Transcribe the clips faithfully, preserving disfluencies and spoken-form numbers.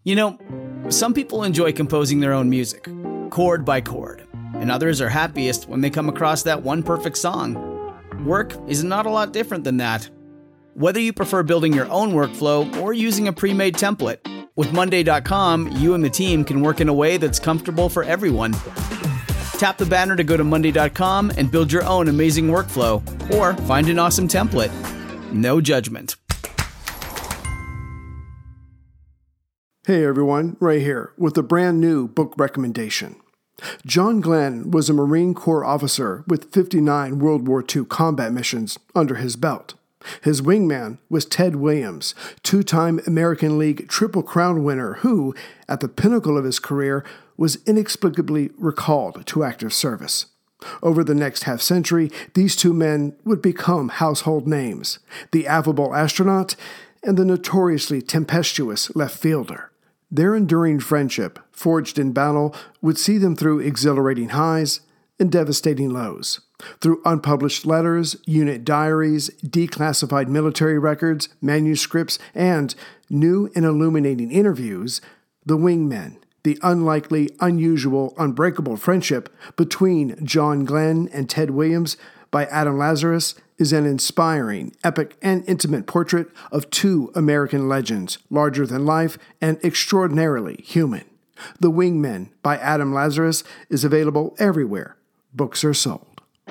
You know, some people enjoy composing their own music, chord by chord, and others are happiest when they come across that one perfect song. Work is not a lot different than that. Whether you prefer building your own workflow or using a pre-made template, with Monday dot com, you and the team can work in a way that's comfortable for everyone. Tap the banner to go to Monday dot com and build your own amazing workflow, or find an awesome template. No judgment. Hey everyone, Ray here with a brand new book recommendation. John Glenn was a Marine Corps officer with fifty-nine World War Two combat missions under his belt. His wingman was Ted Williams, two-time American League Triple Crown winner who, at the pinnacle of his career, was inexplicably recalled to active service. Over the next half-century, these two men would become household names, the affable astronaut and the notoriously tempestuous left fielder. Their enduring friendship, forged in battle, would see them through exhilarating highs and devastating lows. Through unpublished letters, unit diaries, declassified military records, manuscripts, and new and illuminating interviews, the wingmen, the unlikely, unusual, unbreakable friendship between John Glenn and Ted Williams by Adam Lazarus is an inspiring, epic, and intimate portrait of two American legends, larger than life and extraordinarily human. The Wingmen by Adam Lazarus is available everywhere books are sold.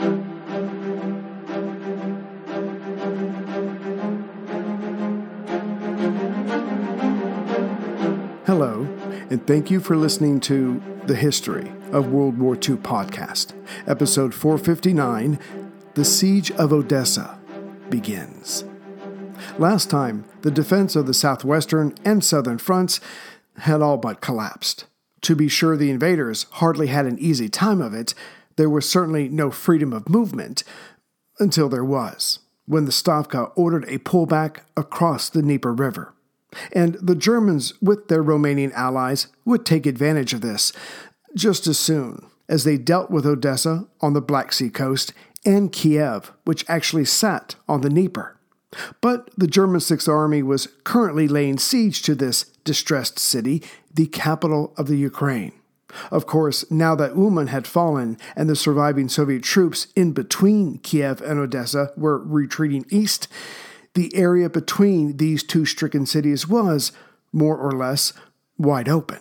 Hello, and thank you for listening to The History of World War Two podcast, episode four fifty-nine, The Siege of Odessa begins. Last time, the defense of the southwestern and southern fronts had all but collapsed. To be sure, the invaders hardly had an easy time of it. There was certainly no freedom of movement, until there was, when the Stavka ordered a pullback across the Dnieper River. And the Germans, with their Romanian allies, would take advantage of this, just as soon as they dealt with Odessa on the Black Sea coast and Kiev, which actually sat on the Dnieper. But the German Sixth Army was currently laying siege to this distressed city, the capital of the Ukraine. Of course, now that Uman had fallen and the surviving Soviet troops in between Kiev and Odessa were retreating east, the area between these two stricken cities was, more or less, wide open.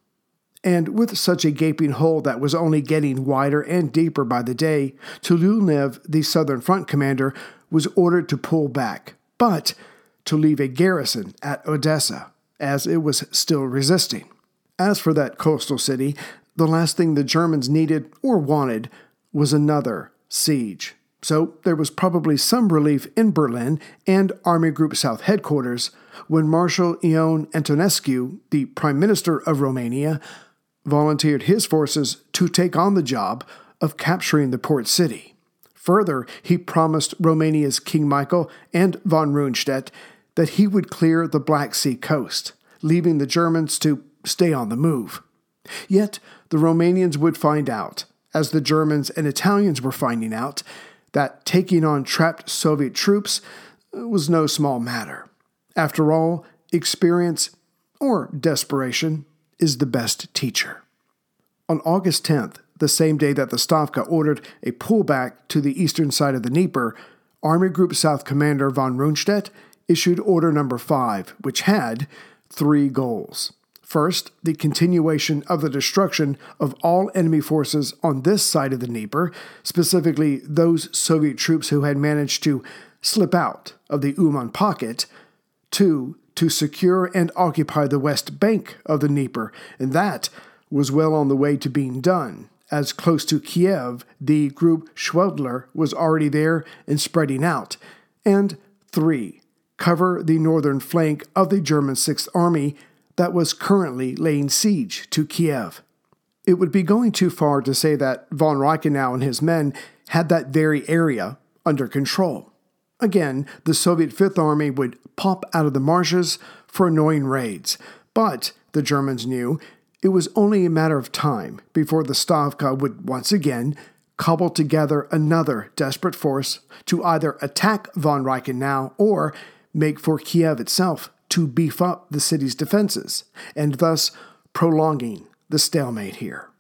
And with such a gaping hole that was only getting wider and deeper by the day, Tuliulev, the Southern Front commander, was ordered to pull back, but to leave a garrison at Odessa, as it was still resisting. As for that coastal city, the last thing the Germans needed or wanted was another siege. So there was probably some relief in Berlin and Army Group South headquarters when Marshal Ion Antonescu, the Prime Minister of Romania, volunteered his forces to take on the job of capturing the port city. Further, he promised Romania's King Michael and von Rundstedt that he would clear the Black Sea coast, leaving the Germans to stay on the move. Yet, the Romanians would find out, as the Germans and Italians were finding out, that taking on trapped Soviet troops was no small matter. After all, experience, or desperation, is the best teacher. On August tenth, the same day that the Stavka ordered a pullback to the eastern side of the Dnieper, Army Group South Commander von Rundstedt issued Order Number five, which had three goals. First, the continuation of the destruction of all enemy forces on this side of the Dnieper, specifically those Soviet troops who had managed to slip out of the Uman pocket. Two, to secure and occupy the west bank of the Dnieper, and that was well on the way to being done, as close to Kiev, the group Schwedler was already there and spreading out. And three, cover the northern flank of the German Sixth Army that was currently laying siege to Kiev. It would be going too far to say that von Reichenau and his men had that very area under control. Again, the Soviet Fifth Army would pop out of the marshes for annoying raids, but the Germans knew it was only a matter of time before the Stavka would once again cobble together another desperate force to either attack von Reichenau or make for Kiev itself to beef up the city's defenses, and thus prolonging the stalemate here.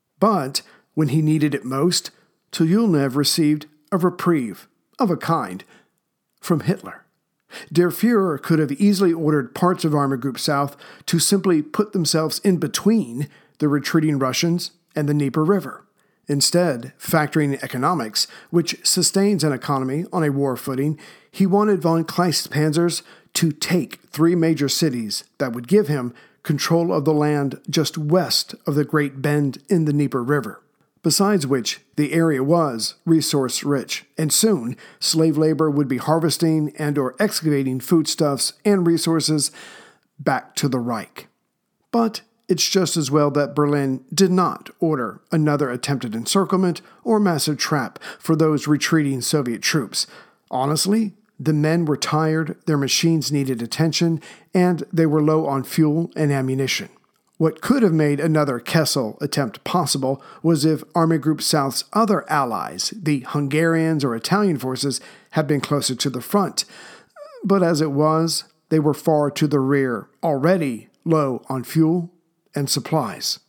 But when he needed it most, Tulyulnev received a reprieve of a kind from Hitler. Der Fuhrer could have easily ordered parts of Army Group South to simply put themselves in between the retreating Russians and the Dnieper River. Instead, factoring in economics, which sustains an economy on a war footing, he wanted von Kleist's panzers to take three major cities that would give him control of the land just west of the Great Bend in the Dnieper River. Besides which, the area was resource-rich, and soon slave labor would be harvesting and or excavating foodstuffs and resources back to the Reich. But it's just as well that Berlin did not order another attempted encirclement or massive trap for those retreating Soviet troops. Honestly, the men were tired, their machines needed attention, and they were low on fuel and ammunition. What could have made another Kessel attempt possible was if Army Group South's other allies, the Hungarians or Italian forces, had been closer to the front. But as it was, they were far to the rear, already low on fuel and supplies.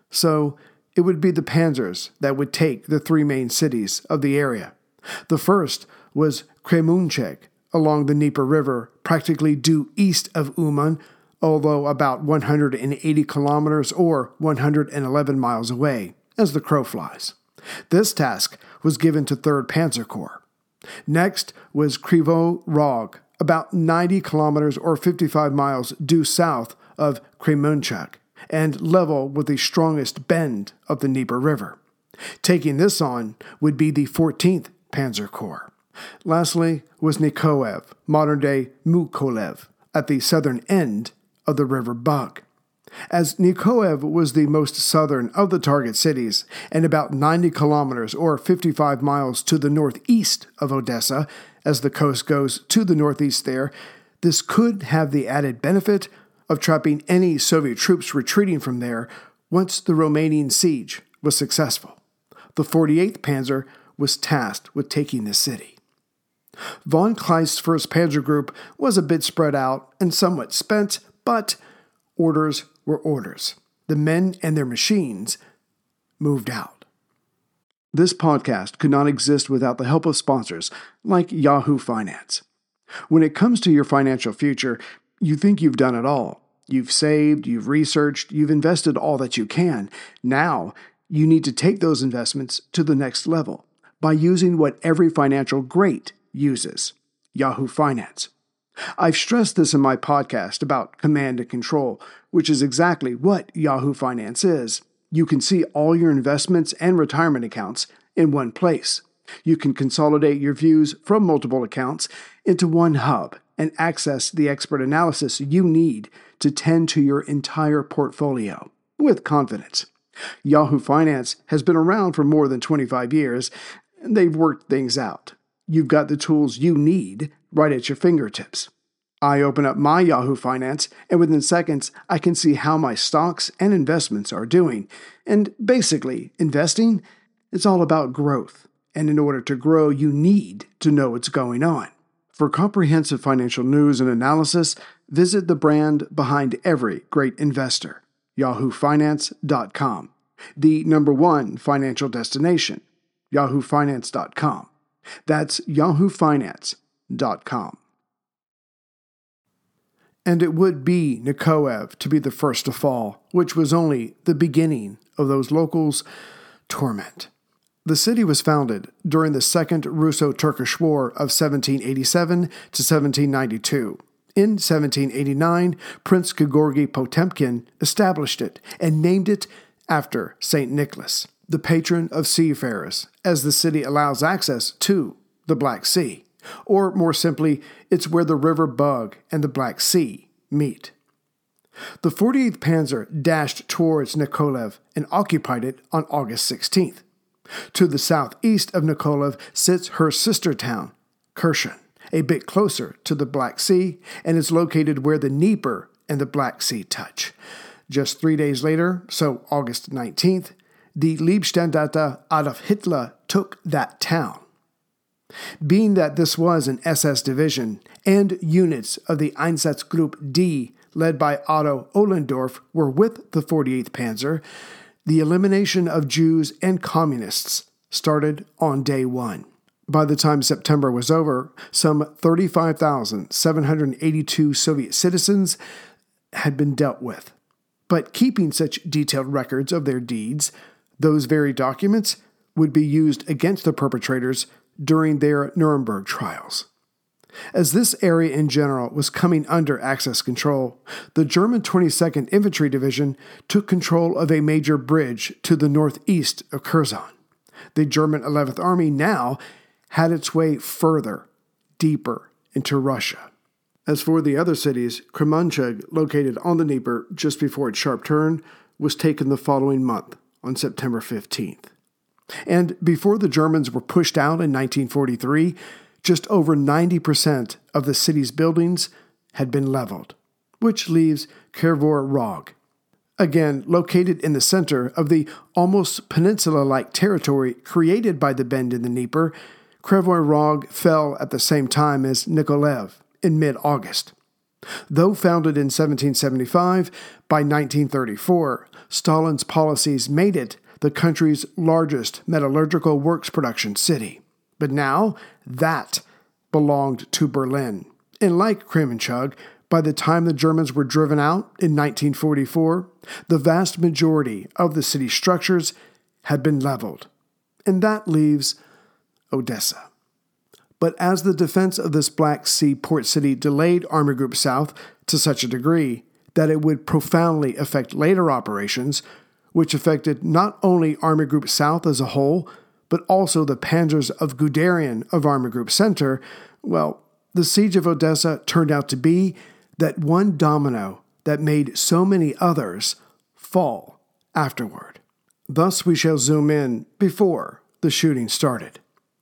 So it would be the panzers that would take the three main cities of the area. The first was Kremunchek, along the Dnieper River, practically due east of Uman, although about one hundred eighty kilometers or one hundred eleven miles away, as the crow flies. This task was given to third Panzer Corps. Next was Kryvyi Rog, about ninety kilometers or fifty-five miles due south of Kremunchek, and level with the strongest bend of the Dnieper River. Taking this on would be the fourteenth Panzer Corps. Lastly was Nikolaev, modern-day Mykolaiv, at the southern end of the River Bug. As Nikolaev was the most southern of the target cities and about ninety kilometers or fifty-five miles to the northeast of Odessa, as the coast goes to the northeast there, this could have the added benefit of trapping any Soviet troops retreating from there once the Romanian siege was successful. The forty-eighth Panzer was tasked with taking the city. Von Kleist's first Panzer Group was a bit spread out and somewhat spent, but orders were orders. The men and their machines moved out. This podcast could not exist without the help of sponsors like Yahoo Finance. When it comes to your financial future, you think you've done it all. You've saved, you've researched, you've invested all that you can. Now, you need to take those investments to the next level by using what every financial great uses, Yahoo Finance. I've stressed this in my podcast about command and control, which is exactly what Yahoo Finance is. You can see all your investments and retirement accounts in one place. You can consolidate your views from multiple accounts into one hub and access the expert analysis you need to tend to your entire portfolio with confidence. Yahoo Finance has been around for more than twenty-five years, and they've worked things out. You've got the tools you need right at your fingertips. I open up my Yahoo Finance, and within seconds, I can see how my stocks and investments are doing. And basically, investing is all about growth. And in order to grow, you need to know what's going on. For comprehensive financial news and analysis, visit the brand behind every great investor, yahoo finance dot com, the number one financial destination, yahoo finance dot com. That's yahoo finance dot com. And it would be Nikolaev to be the first to fall, which was only the beginning of those locals' torment. The city was founded during the Second Russo-Turkish War of seventeen eighty-seven to seventeen ninety-two. In seventeen eighty-nine, Prince Georgy Potemkin established it and named it after Saint Nicholas, the patron of seafarers, as the city allows access to the Black Sea. Or more simply, it's where the River Bug and the Black Sea meet. The forty-eighth Panzer dashed towards Nikolaev and occupied it on August sixteenth. To the southeast of Nikolaev sits her sister town, Kherson, a bit closer to the Black Sea, and is located where the Dnieper and the Black Sea touch. Just three days later, so August nineteenth, the Liebstandarte Adolf Hitler took that town. Being that this was an S S division, and units of the Einsatzgruppe D, led by Otto Ohlendorf, were with the forty-eighth Panzer, the elimination of Jews and Communists started on day one. By the time September was over, some thirty-five thousand seven hundred eighty-two Soviet citizens had been dealt with. But keeping such detailed records of their deeds, those very documents would be used against the perpetrators during their Nuremberg trials. As this area in general was coming under Axis control, the German twenty-second Infantry Division took control of a major bridge to the northeast of Curzon. The German eleventh Army now had its way further, deeper into Russia. As for the other cities, Kremenchug, located on the Dnieper just before its sharp turn, was taken the following month, on September fifteenth. And before the Germans were pushed out in nineteen forty-three, just over ninety percent of the city's buildings had been leveled, which leaves Krvavy Rog. Again, located in the center of the almost peninsula-like territory created by the bend in the Dnieper, Krvavy Rog fell at the same time as Nikolaev in mid-August. Though founded in seventeen seventy-five, by nineteen thirty-four, Stalin's policies made it the country's largest metallurgical works production city. But now, that belonged to Berlin. And like Kremenchug, by the time the Germans were driven out in nineteen forty-four, the vast majority of the city's structures had been leveled. And that leaves Odessa. But as the defense of this Black Sea port city delayed Army Group South to such a degree that it would profoundly affect later operations, which affected not only Army Group South as a whole, but also the panzers of Guderian of Army Group Center, well, the siege of Odessa turned out to be that one domino that made so many others fall afterward. Thus we shall zoom in before the shooting started.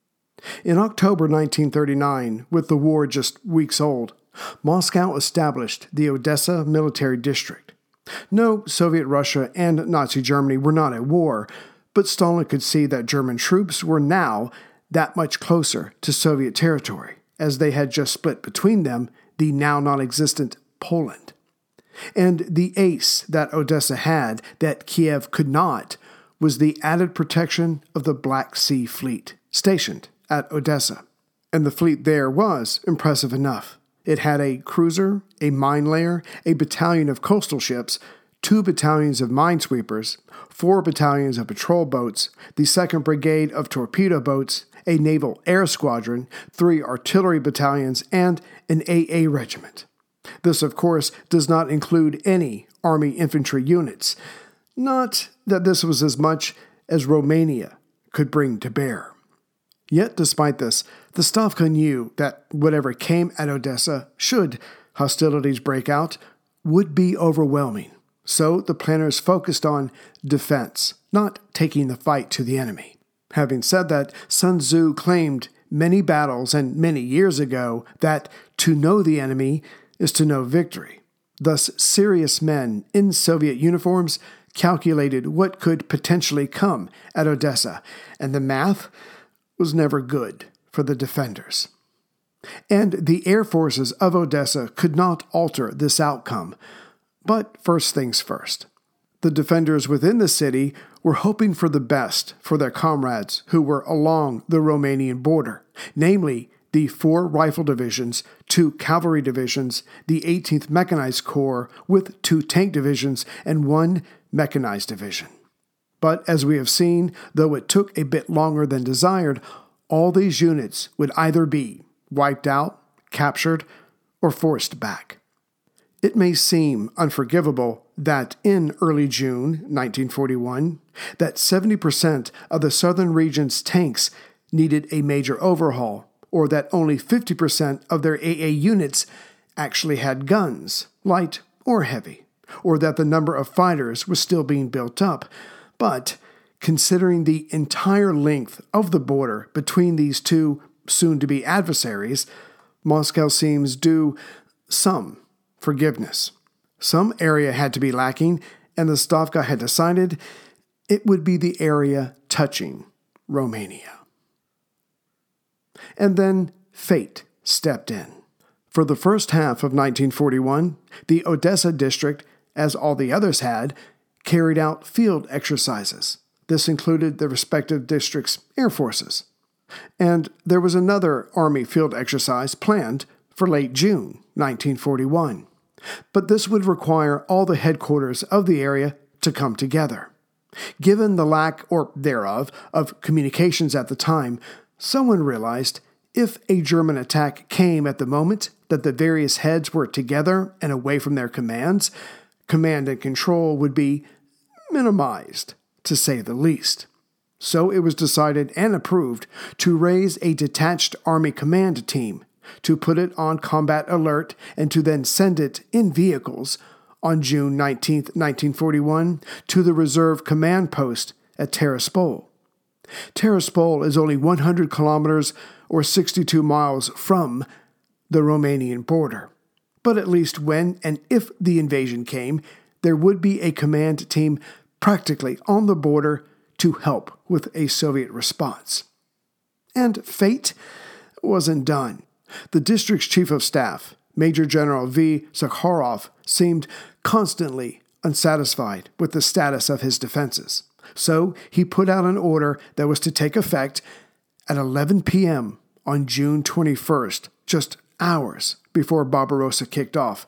In October nineteen thirty-nine, with the war just weeks old, Moscow established the Odessa Military District. No, Soviet Russia and Nazi Germany were not at war, but Stalin could see that German troops were now that much closer to Soviet territory, as they had just split between them the now non-existent Poland. And the ace that Odessa had that Kiev could not was the added protection of the Black Sea Fleet, stationed at Odessa. And the fleet there was impressive enough. It had a cruiser, a mine layer, a battalion of coastal ships, two battalions of minesweepers, four battalions of patrol boats, the second Brigade of torpedo boats, a naval air squadron, three artillery battalions, and an A A regiment. This, of course, does not include any Army infantry units. Not that this was as much as Romania could bring to bear. Yet, despite this, the Stavka knew that whatever came at Odessa, should hostilities break out, would be overwhelming. So the planners focused on defense, not taking the fight to the enemy. Having said that, Sun Tzu claimed many battles and many years ago that to know the enemy is to know victory. Thus, serious men in Soviet uniforms calculated what could potentially come at Odessa, and the math was never good for the defenders. And the air forces of Odessa could not alter this outcome. But first things first. The defenders within the city were hoping for the best for their comrades who were along the Romanian border, namely the four rifle divisions, two cavalry divisions, the eighteenth Mechanized Corps with two tank divisions, and one mechanized division. But as we have seen, though it took a bit longer than desired, all these units would either be wiped out, captured, or forced back. It may seem unforgivable that in early June nineteen forty-one, that seventy percent of the southern region's tanks needed a major overhaul, or that only fifty percent of their A A units actually had guns, light or heavy, or that the number of fighters was still being built up. But considering the entire length of the border between these two soon-to-be adversaries, Moscow seems due some forgiveness. Some area had to be lacking, and the Stavka had decided it would be the area touching Romania. And then fate stepped in. For the first half of nineteen forty-one, the Odessa district, as all the others had, carried out field exercises. This included the respective districts' air forces. And there was another Army field exercise planned for late June nineteen forty-one. But this would require all the headquarters of the area to come together. Given the lack, or thereof, of communications at the time, someone realized if a German attack came at the moment that the various heads were together and away from their commands, command and control would be minimized, to say the least. So it was decided and approved to raise a detached Army command team, to put it on combat alert, and to then send it in vehicles on June nineteenth, nineteen forty-one, to the reserve command post at Tiraspol. Tiraspol is only one hundred kilometers or sixty-two miles from the Romanian border. But at least when and if the invasion came, there would be a command team practically on the border to help with a Soviet response. And fate wasn't done. The district's chief of staff, Major General V. Zakharov, seemed constantly unsatisfied with the status of his defenses. So he put out an order that was to take effect at eleven p.m. on June twenty-first, just hours before Barbarossa kicked off.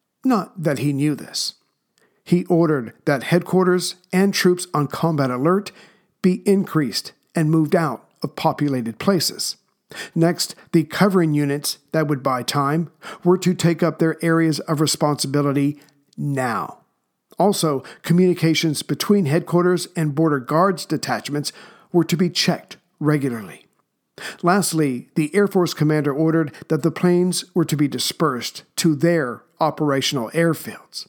Not that he knew this. He ordered that headquarters and troops on combat alert be increased and moved out of populated places. Next, the covering units that would buy time were to take up their areas of responsibility now. Also, communications between headquarters and border guards detachments were to be checked regularly. Lastly, the Air Force commander ordered that the planes were to be dispersed to their operational airfields.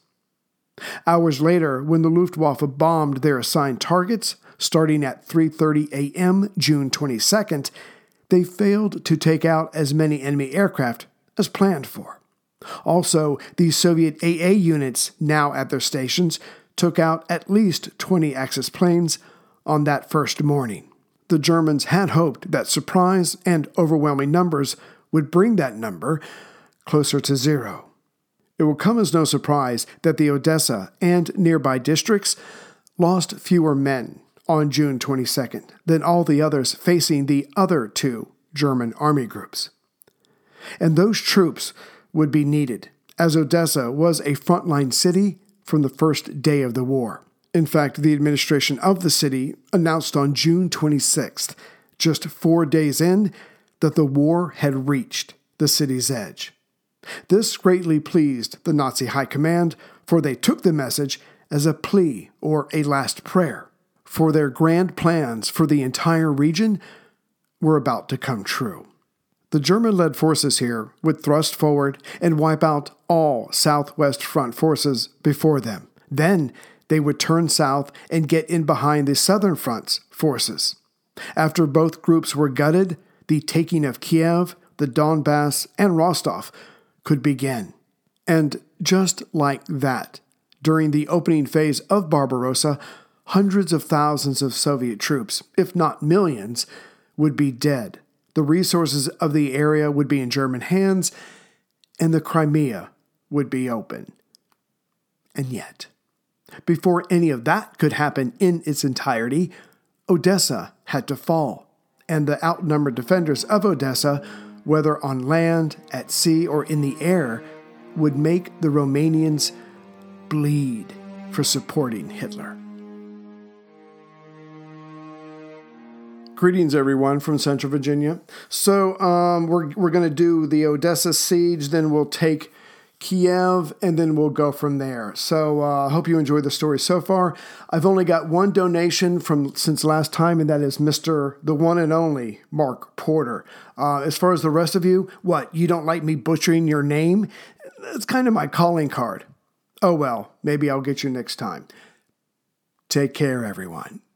Hours later, when the Luftwaffe bombed their assigned targets, starting at three thirty a.m. June twenty-second, they failed to take out as many enemy aircraft as planned for. Also, the Soviet A A units, now at their stations, took out at least twenty Axis planes on that first morning. The Germans had hoped that surprise and overwhelming numbers would bring that number closer to zero. It will come as no surprise that the Odessa and nearby districts lost fewer men on June twenty-second than all the others facing the other two German army groups. And those troops would be needed, as Odessa was a frontline city from the first day of the war. In fact, the administration of the city announced on June twenty-sixth, just four days in, that the war had reached the city's edge. This greatly pleased the Nazi high command, for they took the message as a plea or a last prayer, for their grand plans for the entire region were about to come true. The German-led forces here would thrust forward and wipe out all Southwest Front forces before them. Then they would turn south and get in behind the Southern Front's forces. After both groups were gutted, the taking of Kiev, the Donbass, and Rostov could begin. And just like that, during the opening phase of Barbarossa, hundreds of thousands of Soviet troops, if not millions, would be dead. The resources of the area would be in German hands, and the Crimea would be open. And yet, before any of that could happen in its entirety, Odessa had to fall, and the outnumbered defenders of Odessa, whether on land, at sea, or in the air, would make the Romanians bleed for supporting Hitler. Greetings, everyone, from Central Virginia. So um, we're we're going to do the Odessa siege, then we'll take Kiev, and then we'll go from there. So I uh, hope you enjoyed the story so far. I've only got one donation from since last time, and that is Mister the one and only Mark Porter. Uh, as far as the rest of you, what, you don't like me butchering your name? It's kind of my calling card. Oh well, maybe I'll get you next time. Take care, everyone.